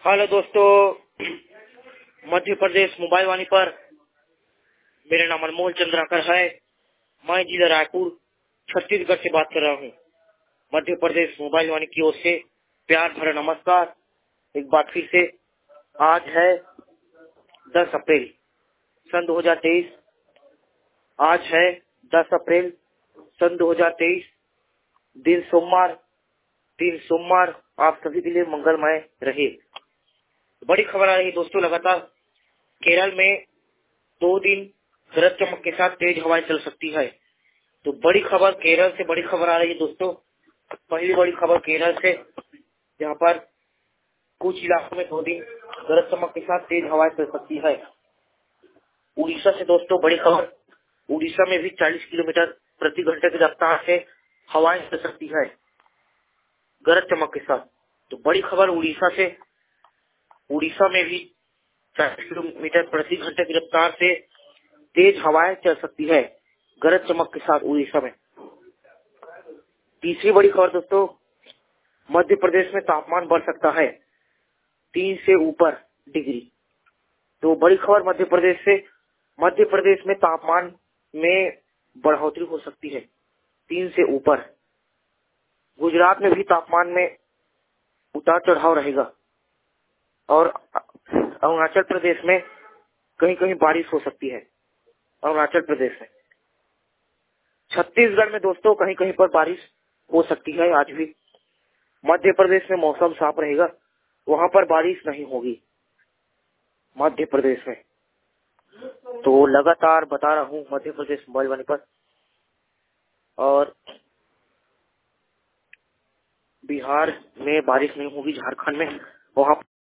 Hello दोस्तों, Madhya Pradesh mobile वाणी पर मेरा नाम अनमोल चंद्राकर है। मैं जिला रायपुर छत्तीसगढ़ से बात कर रहा हूँ। मध्य प्रदेश मोबाइल वाणी की ओर से प्यार भरा नमस्कार। एक बार फिर से आज है 10 अप्रैल सन 2023। आज है 10 अप्रैल सन 2023, दिन सोमवार आप सभी के लिए मंगलमय रहे। बड़ी खबर आ रही है दोस्तों, लगातार केरल में 2 दिन गरज चमक के साथ तेज हवाएं चल सकती है। तो बड़ी खबर केरल से बड़ी खबर आ रही है दोस्तों। पहली बड़ी खबर केरल से, जहां पर कुछ इलाकों में 2 दिन गरज चमक के साथ तेज हवाएं चल सकती है। उड़ीसा से दोस्तों बड़ी खबर, उड़ीसा में भी 40 किलोमीटर प्रति घंटे की रफ्तार से हवाएं चल सकती है गरज चमक के साथ। तो बड़ी खबर उड़ीसा से, उड़ीसा में भी 40 किलोमीटर प्रति घंटे की रफ्तार से तेज हवाएं चल सकती है गरज चमक के साथ उड़ीसा में। तीसरी बड़ी खबर दोस्तों, मध्य प्रदेश में तापमान बढ़ सकता है 3 से ऊपर डिग्री। तो बड़ी खबर मध्य प्रदेश में तापमान में बढ़ोतरी हो सकती है 3 से ऊपर। गुजरात में भी तापमान में उतार चढ़ाव रहेगा और अरुणाचल प्रदेश में कहीं कहीं बारिश हो सकती है। अरुणाचल प्रदेश में, छत्तीसगढ़ में दोस्तों कहीं कहीं पर बारिश हो सकती है आज भी। मध्य प्रदेश में मौसम साफ रहेगा, वहां पर बारिश नहीं होगी मध्य प्रदेश में। तो लगातार बता रहा हूँ मध्य प्रदेश मोबाइल वाणी पर। और बिहार में बारिश नहीं होगी, झारखंड में वहां